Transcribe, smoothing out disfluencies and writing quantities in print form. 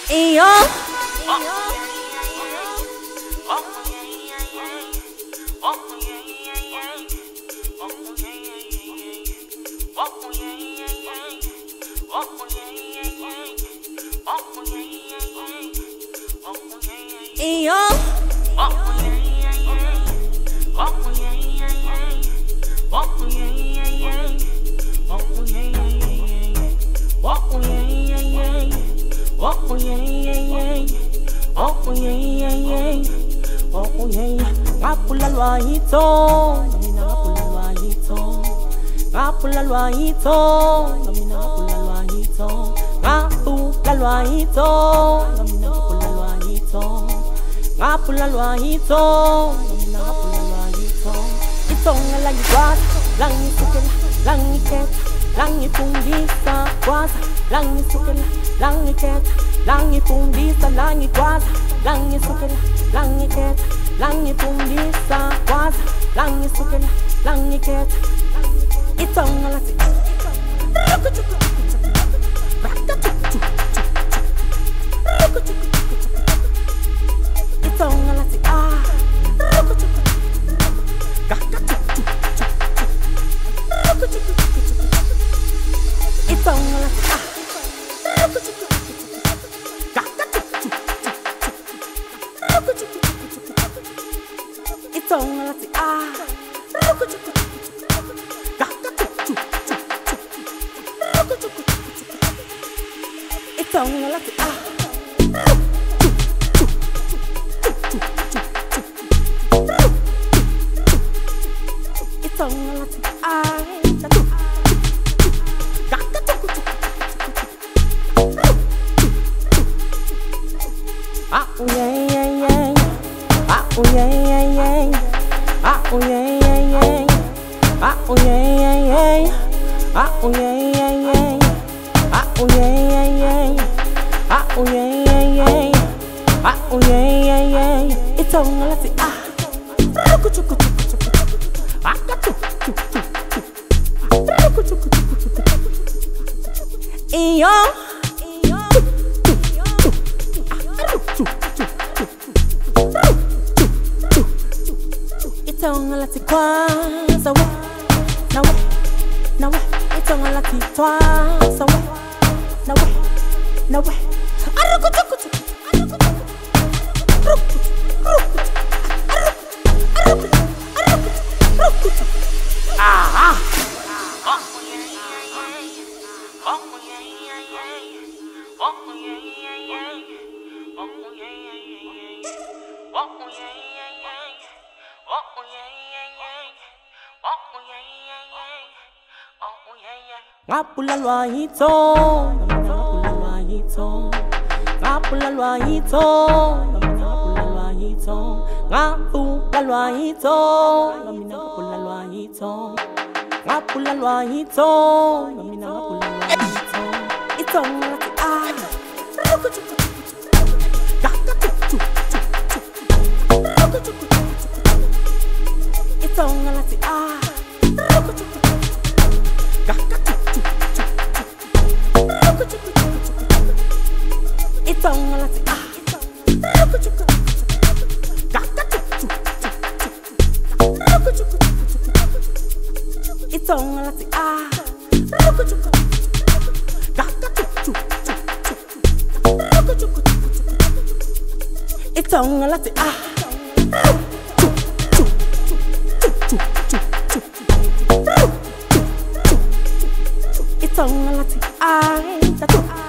Iyo. Iyo. Ngapula lwahito, mina ngapula lwahito. Ngapula lwahito, mina ngapula lwahito. Ngapula lwahito, mina ngapula lwahito. Ngapula lwahito, mina ngapula lwahito. Itonga lagi kwasa, langi sukela, langi keta, langi fundisa kwasa, langi sukela, langi keta, langi fundisa, langi kwasa, langi sukela, langi keta, langi fundisa kwasa, langi sukela, langi keta. Itonga lati itonga lati itonga lati itonga lati itonga lati itonga lati oh yeah yeah yeah, oh yeah yeah yeah, oh yeah yeah yeah, oh yeah yeah yeah, oh yeah yeah yeah, oh yeah yeah yeah, oh yeah yeah yeah, oh yeah yeah yeah. Itonga lati iyo. Itonga lati kwasa we, na we, na we. Itonga lati twasa we, na we, na we. Ngapula lwahito, ngapula lwahito. Ngapula lwahito, ngapula lwahito. Ngapula lwahito, ngapula lwahito. Ngapula lwahito, ngapula lwahito. Itonga lati itonga lati itonga lati itonga lati itonga lati itonga lati